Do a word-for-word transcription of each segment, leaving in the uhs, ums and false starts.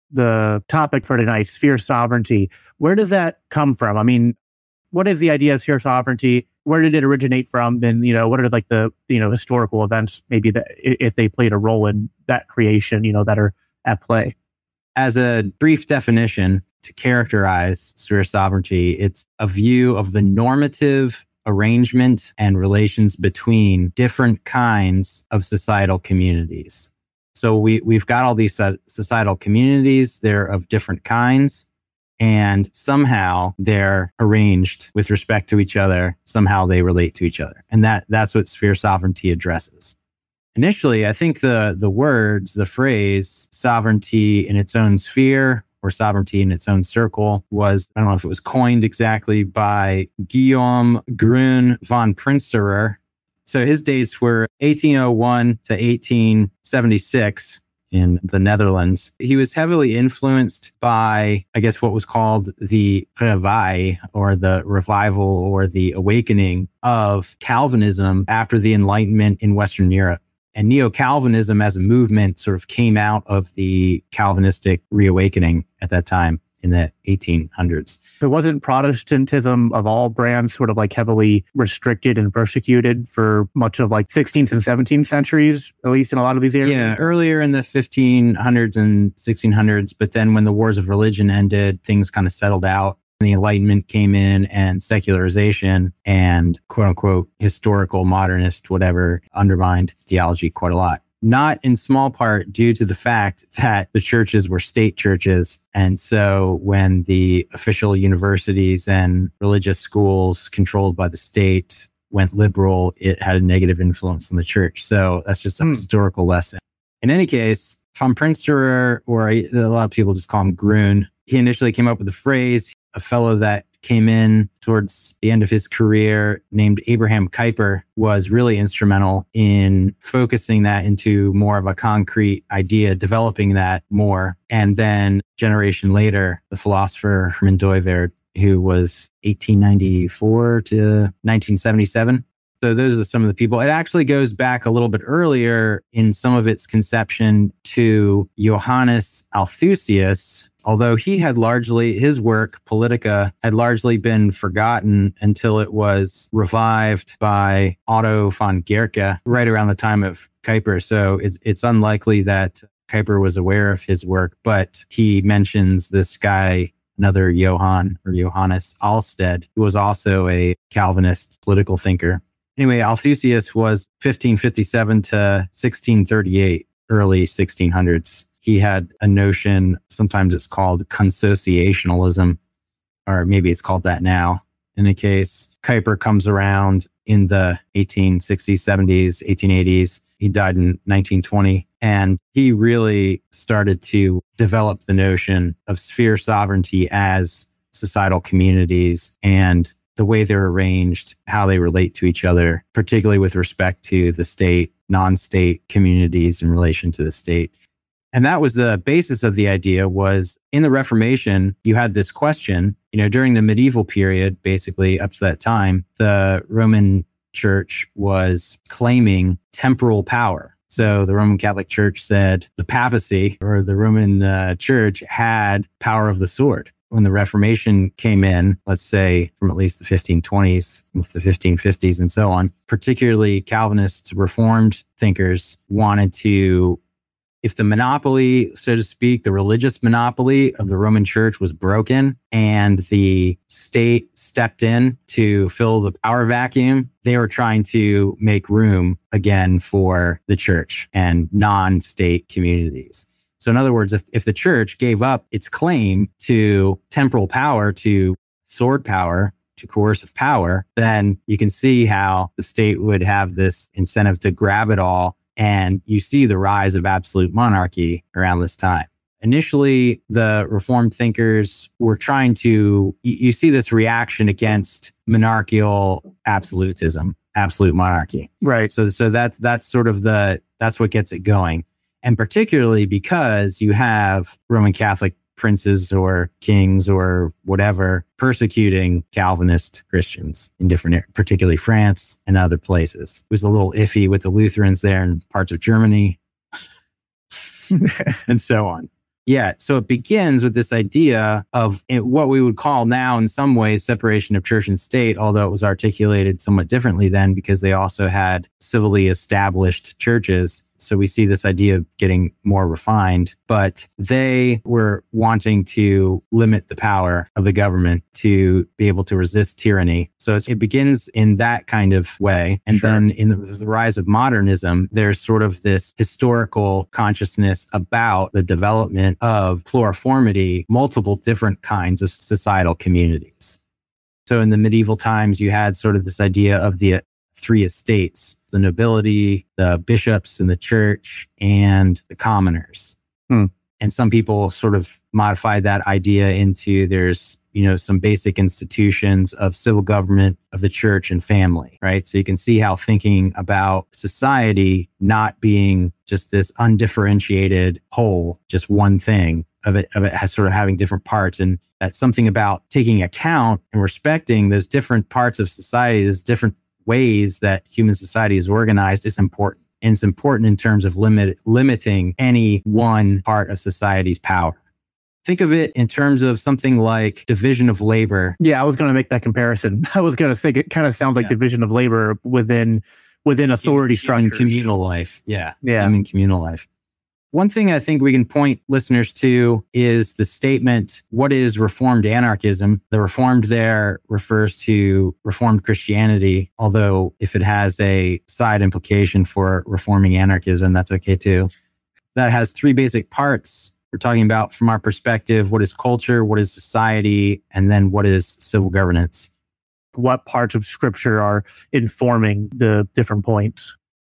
the topic for tonight, sphere sovereignty. Where does that come from? I mean, what is the idea of sphere sovereignty? Where did it originate from? And, you know, what are like the, you know, historical events, maybe that if they played a role in that creation, you know, that are at play? As a brief definition to characterize sphere sovereignty, it's a view of the normative arrangement and relations between different kinds of societal communities. So we, we've got all these societal communities, they're of different kinds, and somehow they're arranged with respect to each other. Somehow they relate to each other. And that, that's what sphere sovereignty addresses. Initially, I think the, the words, the phrase sovereignty in its own sphere or sovereignty in its own circle was, I don't know if it was coined exactly by Guillaume Groen van Prinsterer. So his dates were eighteen oh one to eighteen seventy-six in the Netherlands. He was heavily influenced by, I guess, what was called the Reveil, or the revival or the awakening of Calvinism after the Enlightenment in Western Europe. And Neo-Calvinism as a movement sort of came out of the Calvinistic reawakening at that time in the eighteen hundreds. It wasn't Protestantism of all brands sort of like heavily restricted and persecuted for much of like sixteenth and seventeenth centuries, at least in a lot of these areas? Yeah, earlier in the fifteen hundreds and sixteen hundreds. But then when the wars of religion ended, things kind of settled out. The Enlightenment came in and secularization and quote unquote historical modernist, whatever, undermined theology quite a lot. Not in small part due to the fact that the churches were state churches. And so when the official universities and religious schools controlled by the state went liberal, it had a negative influence on the church. So that's just a hmm. historical lesson. In any case, Van Prinsterer, or a lot of people just call him Groen, he initially came up with the phrase. A fellow that came in towards the end of his career named Abraham Kuyper was really instrumental in focusing that into more of a concrete idea, developing that more. And then a generation later, the philosopher Herman Dooyeweerd, who was eighteen ninety-four to nineteen seventy-seven. So those are some of the people. It actually goes back a little bit earlier in some of its conception to Johannes Althusius, although he had largely, his work, Politica, had largely been forgotten until it was revived by Otto von Guericke right around the time of Kuyper. So it's, it's unlikely that Kuyper was aware of his work, but he mentions this guy, another Johann or Johannes Alsted, who was also a Calvinist political thinker. Anyway, Althusius was fifteen fifty-seven to sixteen thirty-eight, early sixteen hundreds. He had a notion, sometimes it's called consociationalism, or maybe it's called that now. In any case, Kuyper comes around in the eighteen sixties, seventies, eighteen eighties. He died in nineteen twenty. And he really started to develop the notion of sphere sovereignty as societal communities and the way they're arranged, how they relate to each other, particularly with respect to the state, non-state communities in relation to the state. And that was the basis of the idea. Was in the Reformation, you had this question, you know, during the medieval period, basically up to that time, the Roman Church was claiming temporal power. So the Roman Catholic Church said the papacy or the Roman uh, Church had power of the sword. When the Reformation came in, let's say from at least the fifteen twenties, into the fifteen fifties and so on, particularly Calvinist Reformed thinkers wanted to, if the monopoly, so to speak, the religious monopoly of the Roman Church was broken and the state stepped in to fill the power vacuum, they were trying to make room again for the church and non-state communities. So in other words, if, if the church gave up its claim to temporal power, to sword power, to coercive power, then you can see how the state would have this incentive to grab it all. And you see the rise of absolute monarchy around this time. Initially, the Reformed thinkers were trying to, you see this reaction against monarchical absolutism, absolute monarchy. Right. So, so that's, that's sort of the, that's what gets it going. And particularly because you have Roman Catholic princes or kings or whatever persecuting Calvinist Christians in different, particularly France and other places. It was a little iffy with the Lutherans there in parts of Germany and so on. Yeah. So it begins with this idea of it, what we would call now, in some ways, separation of church and state, although it was articulated somewhat differently then because they also had civilly established churches. So we see this idea of getting more refined, but they were wanting to limit the power of the government to be able to resist tyranny. So it's, it begins in that kind of way. And sure. then in the, the rise of modernism, there's sort of this historical consciousness about the development of pluriformity, multiple different kinds of societal communities. So in the medieval times, you had sort of this idea of the three estates: the nobility, the bishops in the church, and the commoners. Hmm. And some people sort of modified that idea into there's, you know, some basic institutions of civil government, of the church, and family, right? So you can see how thinking about society not being just this undifferentiated whole, just one thing of it, of it has sort of having different parts. And that's something about taking account and respecting those different parts of society, those different ways that human society is organized is important. And it's important in terms of limit, limiting any one part of society's power. Think of it in terms of something like division of labor. Yeah, I was going to make that comparison. I was going to say it kind of sounds like yeah. division of labor within within authority human, structures. Human communal life. Yeah. Yeah. Human communal life. One thing I think we can point listeners to is the statement, what is Reformed anarchism? The Reformed there refers to Reformed Christianity, although if it has a side implication for reforming anarchism, that's okay too. That has three basic parts. We're talking about, from our perspective, what is culture, what is society, and then what is civil governance. What parts of scripture are informing the different points?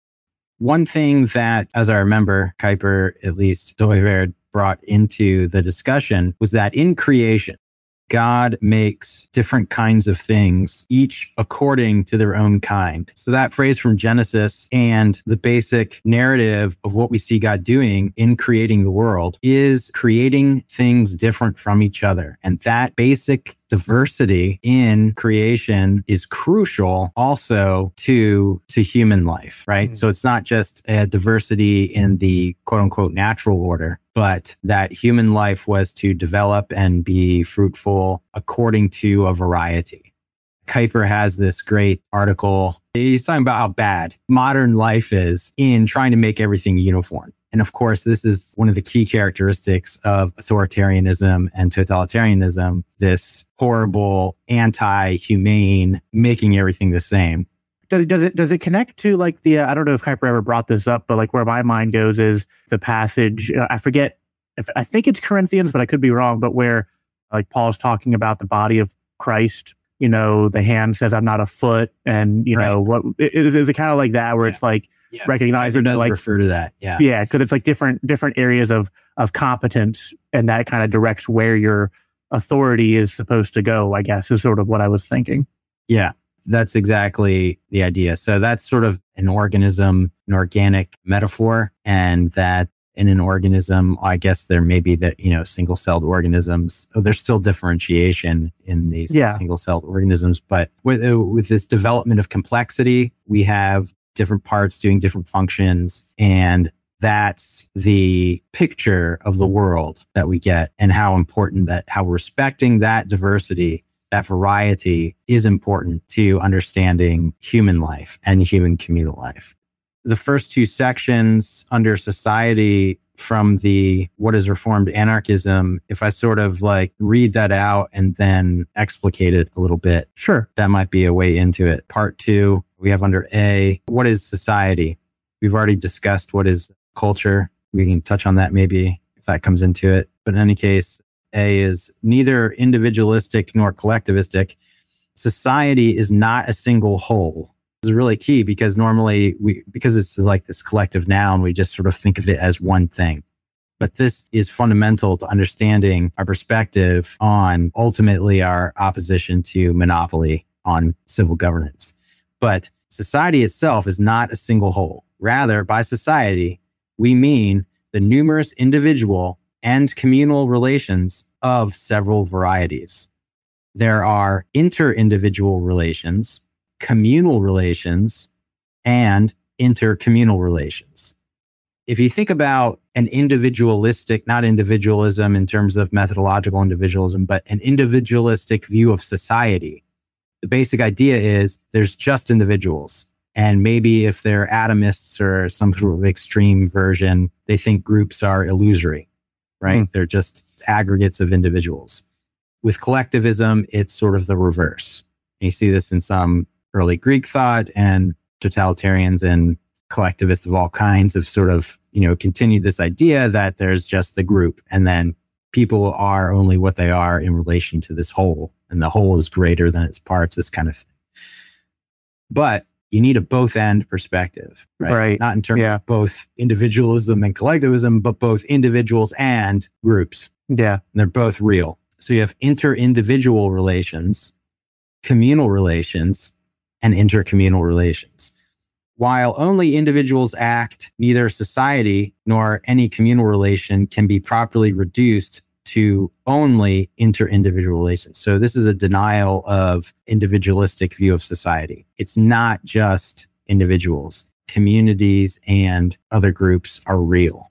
One thing that, as I remember, Kuyper, at least Dooyeweerd, brought into the discussion was that in creation, God makes different kinds of things, each according to their own kind. So that phrase from Genesis and the basic narrative of what we see God doing in creating the world is creating things different from each other. And that basic diversity in creation is crucial also to, to human life, right? Mm-hmm. So it's not just a diversity in the quote unquote natural order, but that human life was to develop and be fruitful according to a variety. Kuyper has this great article. He's talking about how bad modern life is in trying to make everything uniform. And of course, this is one of the key characteristics of authoritarianism and totalitarianism, this horrible, anti-humane, making everything the same. Does, does it does it connect to like the, uh, I don't know if Kuyper ever brought this up, but like where my mind goes is the passage, uh, I forget, if I think it's Corinthians, but I could be wrong, but where like Paul's talking about the body of Christ, you know, the hand says, I'm not a foot. And, you right. know, what is, is it kind of like that where yeah. it's like, yeah. recognizing does like refer to that. Yeah. Yeah. Cause it's like different, different areas of, of competence. And that kind of directs where your authority is supposed to go, I guess, is sort of what I was thinking. Yeah. That's exactly the idea. So that's sort of an organism, an organic metaphor. And that in an organism, I guess there may be that, you know, single-celled organisms. Oh, there's still differentiation in these yeah. single-celled organisms. But with, uh, with this development of complexity, we have different parts doing different functions. And that's the picture of the world that we get, and how important that, how respecting that diversity, that variety is important to understanding human life and human communal life. The first two sections under society from the what is Reformed anarchism, if I sort of like read that out and then explicate it a little bit, sure, that might be a way into it. Part two, we have under A, what is society? We've already discussed what is culture. We can touch on that maybe if that comes into it. But in any case, A is neither individualistic nor collectivistic. Society is not a single whole. This is really key because normally we, because it's like this collective noun, we just sort of think of it as one thing. But this is fundamental to understanding our perspective on ultimately our opposition to monopoly on civil governance. But society itself is not a single whole. Rather, by society, we mean the numerous individual and communal relations of several varieties. There are inter-individual relations, communal relations, and intercommunal relations. if you think about an individualistic, not individualism in terms of methodological individualism, but an individualistic view of society, the basic idea is there's just individuals. And maybe if they're atomists or some sort of extreme version, they think groups are illusory, right? Mm. They're just aggregates of individuals. With collectivism, it's sort of the reverse. And you see this in some early Greek thought, and totalitarians and collectivists of all kinds have sort of, you know, continued this idea that there's just the group, and then people are only what they are in relation to this whole, and the whole is greater than its parts, this kind of thing. But you need a both end perspective, right? right. Not in terms yeah. of both individualism and collectivism, but both individuals and groups. Yeah. And they're both real. So you have inter-individual relations, communal relations, and intercommunal relations. While only individuals act, neither society nor any communal relation can be properly reduced to only inter-individual relations. So this is a denial of individualistic view of society. It's not just individuals. Communities and other groups are real.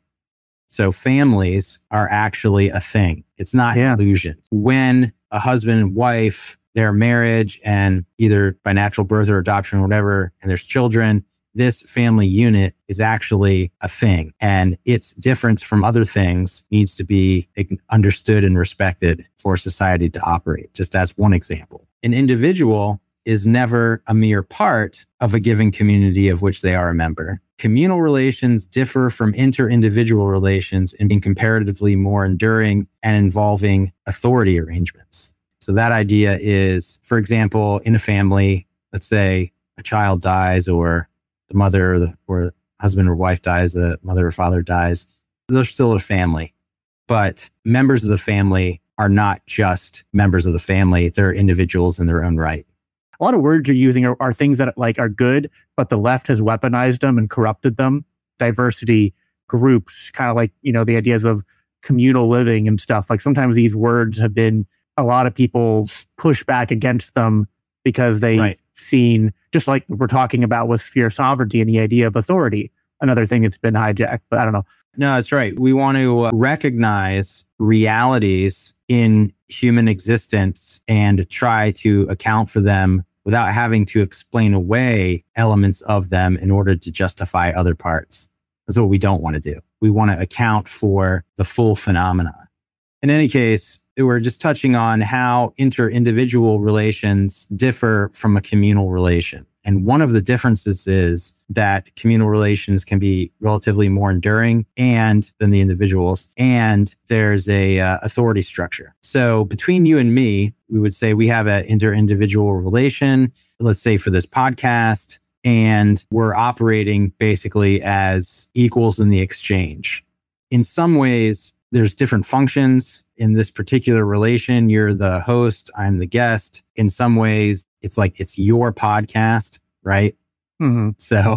So families are actually a thing. It's not yeah. illusion. When a husband and wife, their marriage, and either by natural birth or adoption or whatever, and there's children, this family unit is actually a thing, and its difference from other things needs to be understood and respected for society to operate, just as one example. An individual is never a mere part of a given community of which they are a member. Communal relations differ from inter-individual relations in being comparatively more enduring and involving authority arrangements. So that idea is, for example, in a family, let's say a child dies, or the mother or the or husband or wife dies, the mother or father dies, they're still a family. But members of the family are not just members of the family. They're individuals in their own right. A lot of words you're using are, are things that like are good, but the left has weaponized them and corrupted them. Diversity, groups, kind of like, you know, the ideas of communal living and stuff. Like sometimes these words have been, a lot of people push back against them because they've right. seen, just like we're talking about with sphere sovereignty and the idea of authority, another thing that's been hijacked, but I don't know. No, that's right. We want to uh, recognize realities in human existence and try to account for them without having to explain away elements of them in order to justify other parts. That's what we don't want to do. We want to account for the full phenomena. In any case, we're just touching on how inter-individual relations differ from a communal relation. And one of the differences is that communal relations can be relatively more enduring and than the individuals. And there's a uh, authority structure. So between you and me, we would say we have an inter-individual relation, let's say for this podcast, and we're operating basically as equals in the exchange. In some ways, there's different functions. In this particular relation, you're the host, I'm the guest. In some ways, it's like it's your podcast, right? Mm-hmm. So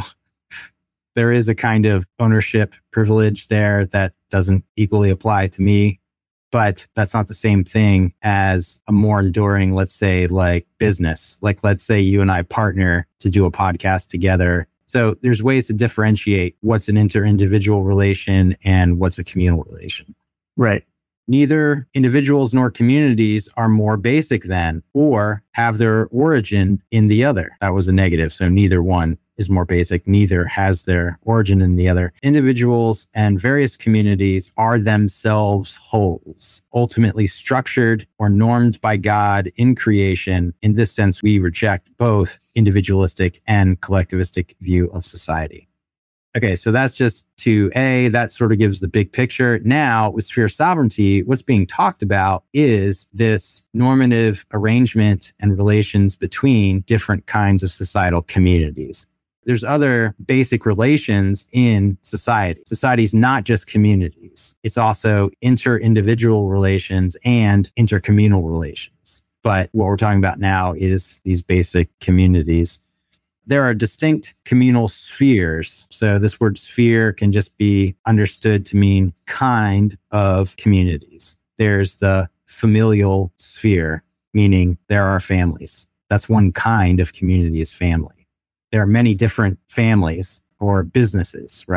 there is a kind of ownership privilege there that doesn't equally apply to me. But that's not the same thing as a more enduring, let's say, like business. Like, let's say you and I partner to do a podcast together. So there's ways to differentiate what's an inter-individual relation and what's a communal relation. Right. Neither individuals nor communities are more basic than or have their origin in the other. That was a negative. So neither one is more basic. Neither has their origin in the other. Individuals and various communities are themselves wholes, ultimately structured or normed by God in creation. In this sense, we reject both individualistic and collectivistic view of society. Okay, so that's just to A, that sort of gives the big picture. Now, with sphere sovereignty, what's being talked about is this normative arrangement and relations between different kinds of societal communities. There's other basic relations in society. Society is not just communities. It's also inter-individual relations and intercommunal relations. But what we're talking about now is these basic communities. There are distinct communal spheres. So this word sphere can just be understood to mean kind of communities. There's the familial sphere, meaning there are families. That's one kind of community, is family. There are many different families or businesses, right?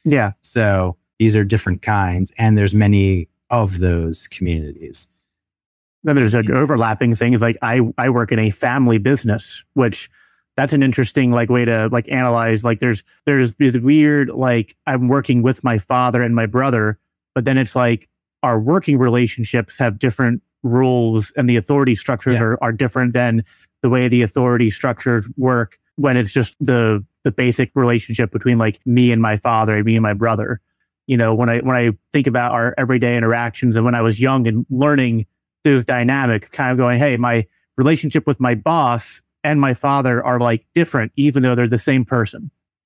Yeah. So these are different kinds, and there's many of those communities. Then there's like overlapping things. Like I, I work in a family business, which that's an interesting like way to like analyze. Like there's there's this weird like I'm working with my father and my brother, but then it's like our working relationships have different rules, and the authority structures Yeah. are, are different than the way the authority structures work when it's just the the basic relationship between like me and my father and me and my brother. You know, when I when I think about our everyday interactions and when I was young and learning those dynamics, kind of going, hey, my relationship with my boss and my father are like different, even though they're the same person.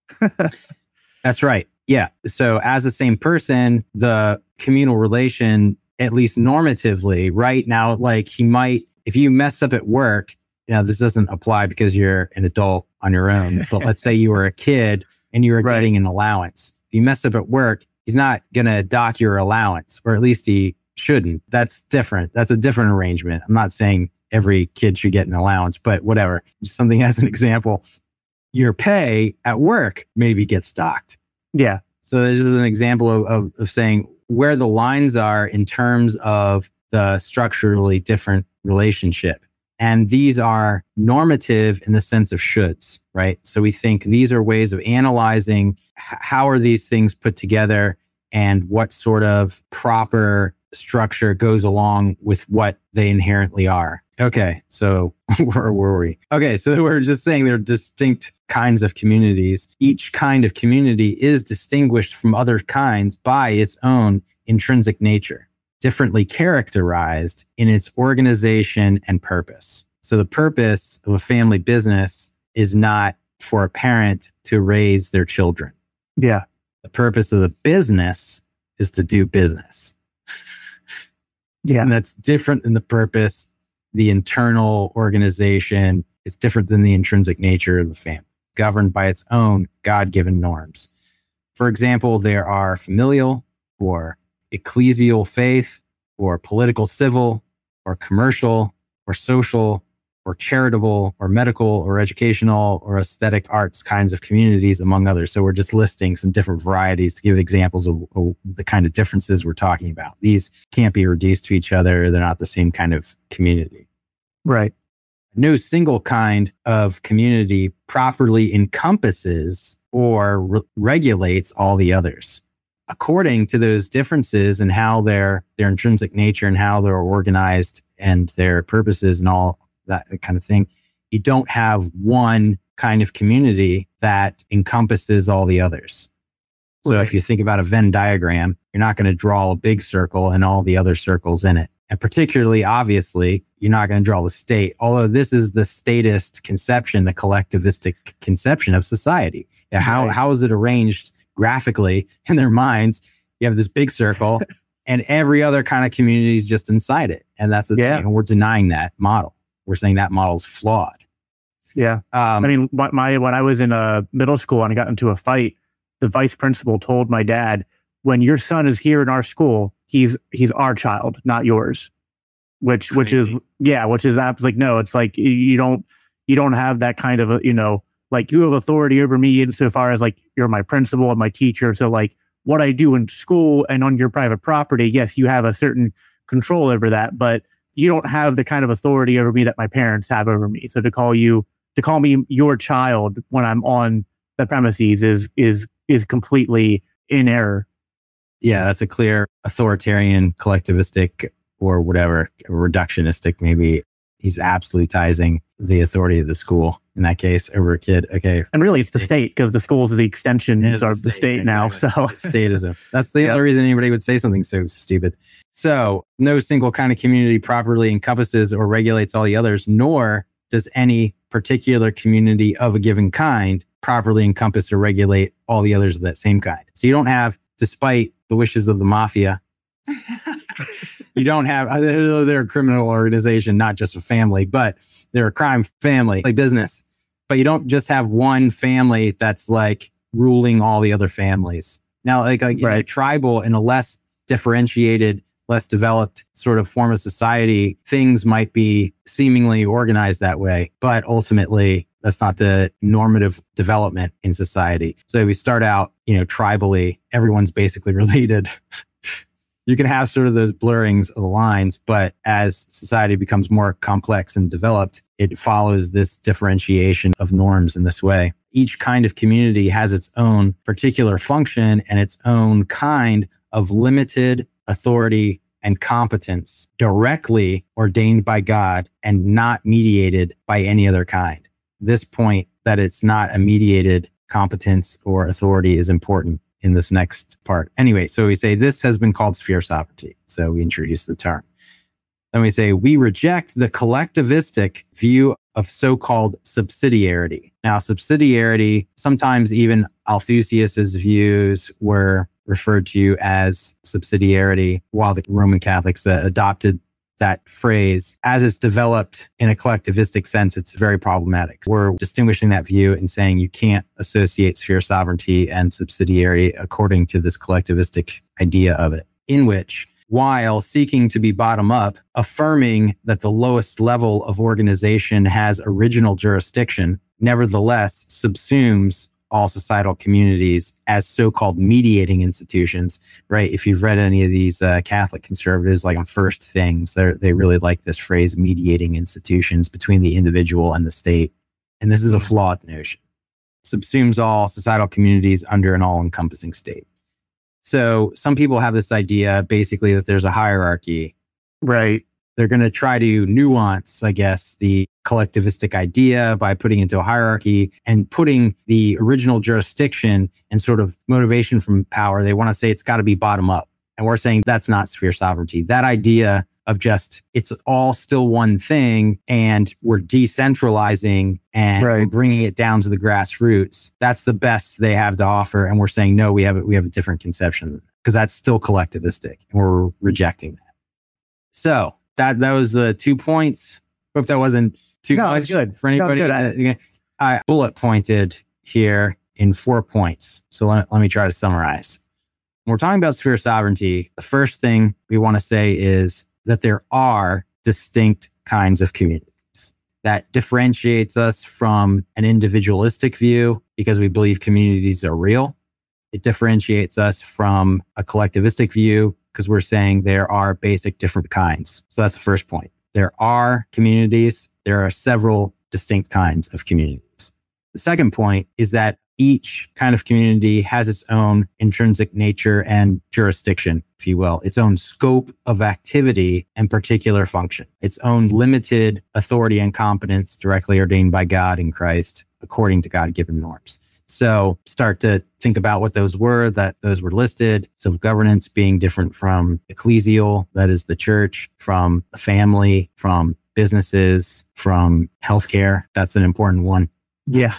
That's right. Yeah. So as the same person, the communal relation, at least normatively, right now, like he might, if you mess up at work, you know, this doesn't apply because you're an adult on your own, but let's say you were a kid and you were Right. getting an allowance. If you mess up at work, he's not going to dock your allowance, or at least he shouldn't. That's different. That's a different arrangement. I'm not saying every kid should get an allowance, but whatever. Just something as an example, your pay at work maybe gets docked. Yeah. So this is an example of, of, of saying where the lines are in terms of the structurally different relationship. And these are normative in the sense of shoulds, right? So we think these are ways of analyzing h- how are these things put together and what sort of proper structure goes along with what they inherently are. Okay, so where were we? Okay, so we're just saying there are distinct kinds of communities. Each kind of community is distinguished from other kinds by its own intrinsic nature, differently characterized in its organization and purpose. So the purpose of a family business is not for a parent to raise their children. Yeah. The purpose of the business is to do business. Yeah. And that's different than the purpose, the internal organization. It's different than the intrinsic nature of the family, governed by its own God-given norms. For example, there are familial or ecclesial faith or political civil or commercial or social or charitable or medical or educational or aesthetic arts kinds of communities, among others. So we're just listing some different varieties to give examples of, of the kind of differences we're talking about. These can't be reduced to each other. They're not the same kind of community. Right. No single kind of community properly encompasses or re- regulates all the others. According to those differences and how their their intrinsic nature and how they're organized and their purposes and all that kind of thing, you don't have one kind of community that encompasses all the others. So Right. if you think about a Venn diagram, you're not going to draw a big circle and all the other circles in it. And particularly, obviously, you're not going to draw the state, although this is the statist conception, the collectivistic conception of society. Yeah, how, Right. how is it arranged graphically in their minds? You have this big circle and every other kind of community is just inside it. And that's the Yeah. thing. And we're denying that model. We're saying that model is flawed. Yeah. Um, I mean, what my when I was in uh, middle school and I got into a fight, the vice principal told my dad, "When your son is here in our school, he's he's our child, not yours." Which which is Crazy. yeah, which is abs- like no, it's like you- you don't you don't have that kind of a, you know, like you have authority over me insofar as like you're my principal and my teacher. So like what I do in school and on your private property, yes, you have a certain control over that, but you don't have the kind of authority over me that my parents have over me. So to call you to call me your child when I'm on the premises is is is completely in error. yeah, that's a clear authoritarian, collectivistic, or whatever, reductionistic, maybe. He's absolutizing the authority of the school in that case over a kid. Okay. And really, it's the state because the schools are the extensions It is of the state now. exactly. So It's statism. That's the Yep. only reason anybody would say something so stupid. So no single kind of community properly encompasses or regulates all the others, nor does any particular community of a given kind properly encompass or regulate all the others of that same kind. So you don't have, despite the wishes of the mafia, you don't have, they're a criminal organization, not just a family, but they're a crime family, like business. But you don't just have one family that's like ruling all the other families. Now, like, like in a Right. tribal, in a less differentiated, less developed sort of form of society, things might be seemingly organized that way. But ultimately, That's not the normative development in society. So if we start out, you know, tribally, everyone's basically related. You can have sort of those blurrings of the lines, but as society becomes more complex and developed, it follows this differentiation of norms in this way. Each kind of community has its own particular function and its own kind of limited authority and competence directly ordained by God and not mediated by any other kind. This point that it's not a mediated competence or authority is important in this next part. Anyway, so we say this has been called sphere sovereignty. So we introduce the term. Then we say we reject the collectivistic view of so-called subsidiarity. Now, subsidiarity, sometimes even Althusius's views were referred to as subsidiarity, while the Roman Catholics uh, adopted that phrase. As it's developed in a collectivistic sense, it's very problematic. We're distinguishing that view and saying you can't associate sphere sovereignty and subsidiarity according to this collectivistic idea of it, in which, while seeking to be bottom up, affirming that the lowest level of organization has original jurisdiction, nevertheless subsumes all societal communities as so-called mediating institutions, right? If you've read any of these uh, Catholic conservatives, like on First Things, they they really like this phrase, mediating institutions between the individual and the state. And this is a flawed notion. Subsumes all societal communities under an all-encompassing state. So some people have this idea, basically, that there's a hierarchy. Right. They're going to try to nuance, I guess, the collectivistic idea by putting into a hierarchy and putting the original jurisdiction and sort of motivation from power. They want to say it's got to be bottom up. And we're saying that's not sphere sovereignty. That idea of just, it's all still one thing and we're decentralizing and Right. we're bringing it down to the grassroots. That's the best they have to offer. And we're saying, no, we have, we have a different conception because that's still collectivistic and we're rejecting that. So that, that was the two points. Hope that wasn't too No, much it's good. for anybody. No, it's I, I bullet pointed here in four points. So let, let me try to summarize. When we're talking about sphere sovereignty, the first thing we want to say is that there are distinct kinds of communities. That differentiates us from an individualistic view because we believe communities are real. It differentiates us from a collectivistic view because we're saying there are basic different kinds. So that's the first point. There are communities. There are several distinct kinds of communities. The second point is that each kind of community has its own intrinsic nature and jurisdiction, if you will, its own scope of activity and particular function, its own limited authority and competence directly ordained by God in Christ according to God-given norms. So start to think about what those were, that those were listed. Civil governance being different from ecclesial, that is the church, from the family, from businesses, from healthcare. That's an important one. Yeah.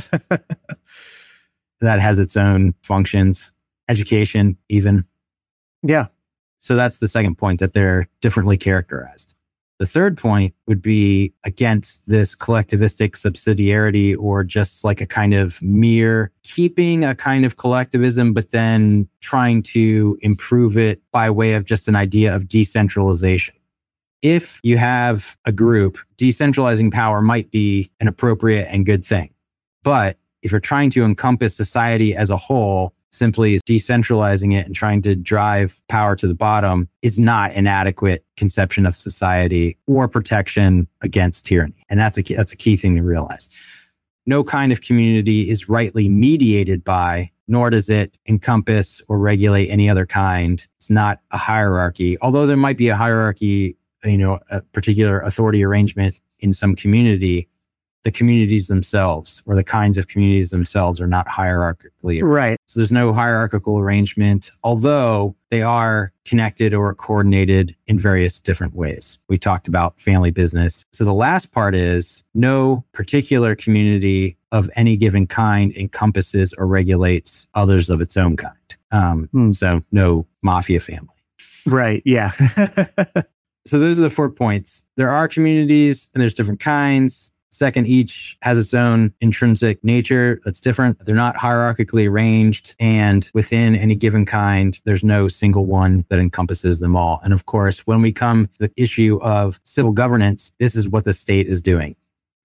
That has its own functions, education, even. Yeah. So that's the second point, that they're differently characterized. The third point would be against this collectivistic subsidiarity, or just like a kind of mere keeping a kind of collectivism, but then trying to improve it by way of just an idea of decentralization. If you have a group, decentralizing power might be an appropriate and good thing. But if you're trying to encompass society as a whole, simply decentralizing it and trying to drive power to the bottom is not an adequate conception of society or protection against tyranny. And that's a, that's a key thing to realize. No kind of community is rightly mediated by, nor does it encompass or regulate any other kind. It's not a hierarchy, although there might be a hierarchy, you know, a particular authority arrangement in some community. The communities themselves, or the kinds of communities themselves, are not hierarchically. Right. So there's no hierarchical arrangement, although they are connected or coordinated in various different ways. We talked about family business. So the last part is no particular community of any given kind encompasses or regulates others of its own kind. Um, hmm. So no mafia family. Right. Yeah. So those are the four points. There are communities and there's different kinds. Second, each has its own intrinsic nature that's different. They're not hierarchically arranged. And within any given kind, there's no single one that encompasses them all. And of course, when we come to the issue of civil governance, this is what the state is doing.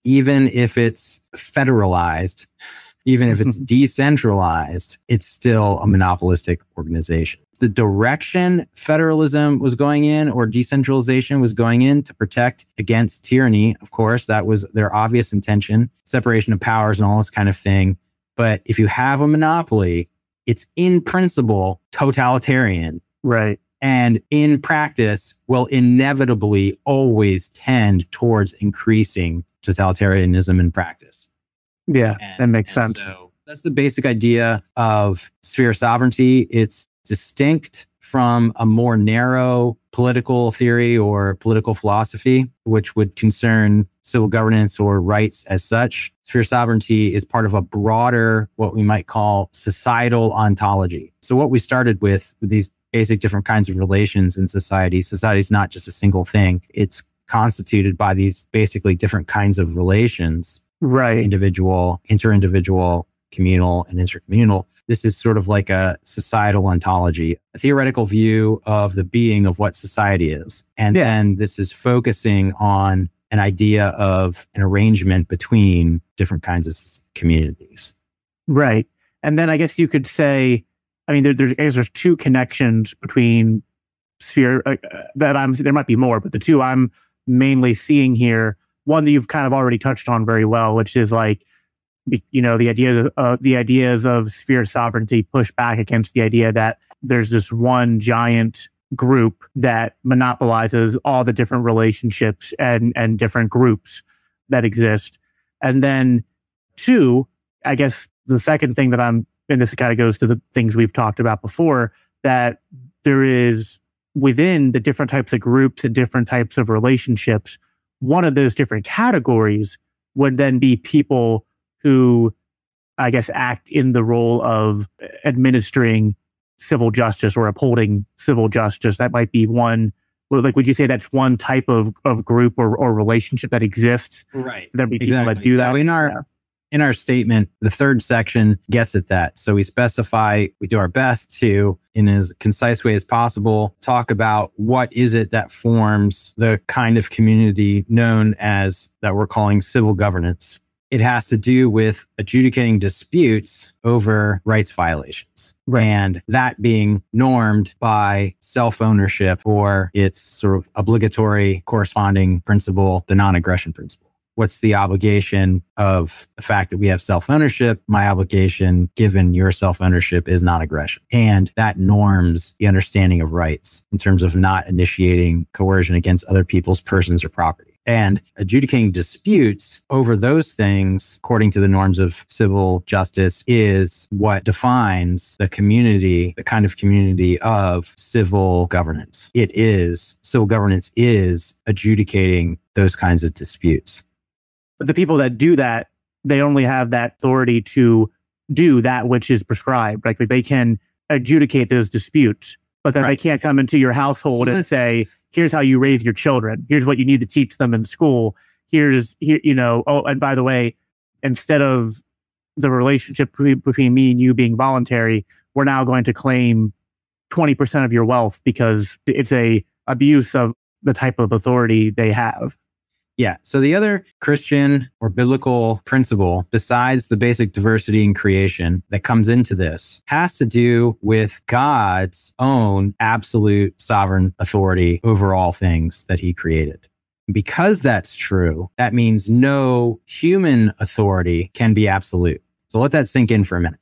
even if it's federalized, even if it's decentralized, it's still a monopolistic organization. The direction federalism was going in or decentralization was going in to protect against tyranny, of course, that was their obvious intention, separation of powers and all this kind of thing. But if you have a monopoly, it's in principle totalitarian. Right. And in practice will inevitably always tend towards increasing totalitarianism in practice. Yeah, and, that makes and sense. So that's the basic idea of sphere sovereignty. It's distinct from a more narrow political theory or political philosophy, which would concern civil governance or rights as such. Sphere sovereignty is part of a broader, what we might call societal ontology. So what we started with, with these basic different kinds of relations in society, society is not just a single thing. It's constituted by these basically different kinds of relations. Right. Individual, interindividual, communal, and intercommunal. This is sort of like a societal ontology, a theoretical view of the being of what society is. And Yeah. then this is focusing on an idea of an arrangement between different kinds of communities. Right. And then I guess you could say, I mean, there, there's, I guess there's two connections between sphere uh, that I'm, there might be more, but the two I'm mainly seeing here, one that you've kind of already touched on very well, which is like, you know, the ideas of uh, the ideas of sphere sovereignty push back against the idea that there's this one giant group that monopolizes all the different relationships and and different groups that exist. And then two, I guess the second thing that I'm, and this kind of goes to the things we've talked about before, that there is within the different types of groups and different types of relationships, one of those different categories would then be people who, I guess, act in the role of administering civil justice or upholding civil justice. That might be one, like, would you say that's one type of, of group or, or relationship that exists? Right. There'd be people Exactly. that do So that. in our, yeah. in our statement, the third section gets at that. So we specify, we do our best to, in as concise way as possible, talk about what is it that forms the kind of community known as, that we're calling civil governance. It has to do with adjudicating disputes over rights violations. Right. And that being normed by self-ownership or its sort of obligatory corresponding principle, the non-aggression principle. What's the obligation of the fact that we have self-ownership? My obligation, given your self-ownership, is non-aggression. And that norms the understanding of rights in terms of not initiating coercion against other people's persons or property. And adjudicating disputes over those things, according to the norms of civil justice, is what defines the community, the kind of community of civil governance. It is, civil governance is adjudicating those kinds of disputes. But the people that do that, they only have that authority to do that which is prescribed. Like, like they can adjudicate those disputes, but then Right. they can't come into your household So and that's- say, here's how you raise your children. Here's what you need to teach them in school. Here's, here, you know, oh, and by the way, instead of the relationship between me and you being voluntary, we're now going to claim twenty percent of your wealth because it's a abuse of the type of authority they have. Yeah. So the other Christian or biblical principle, besides the basic diversity in creation that comes into this, has to do with God's own absolute sovereign authority over all things that he created. Because that's true, that means no human authority can be absolute. So let that sink in for a minute.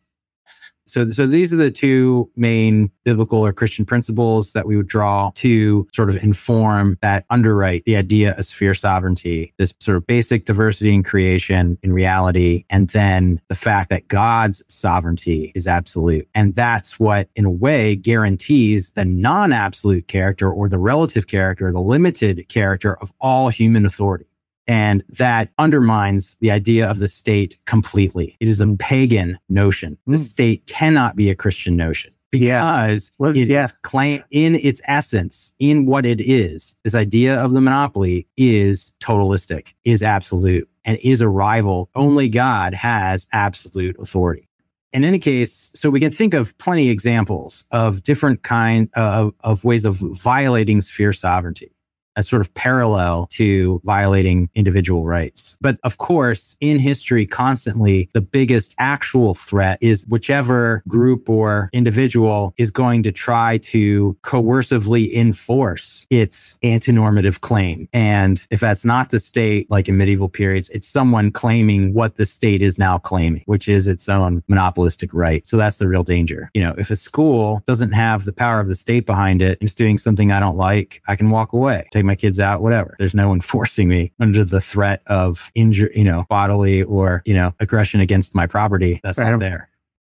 So, so these are the two main biblical or Christian principles that we would draw to sort of inform that underwrite the idea of sphere sovereignty, this sort of basic diversity in creation in reality, and then the fact that God's sovereignty is absolute. And that's what, in a way, guarantees the non-absolute character or the relative character, the limited character of all human authority. And that undermines the idea of the state completely. It is a pagan notion. The Mm. state cannot be a Christian notion because Well, it yeah. is claim in its essence, in what it is. This idea of the monopoly is totalistic, is absolute, and is a rival. Only God has absolute authority. In any case, so we can think of plenty of examples of different kind of, of ways of violating sphere sovereignty. as sort of parallel to violating individual rights. But of course, in history, constantly, the biggest actual threat is whichever group or individual is going to try to coercively enforce its antinormative claim. And if that's not the state, like in medieval periods, it's someone claiming what the state is now claiming, which is its own monopolistic right. So that's the real danger. You know, if a school doesn't have the power of the state behind it, it's doing something I don't like, I can walk away, take my kids out, whatever. There's no one forcing me under the threat of injury, you know, bodily or, you know, aggression against my property. That's right. not there.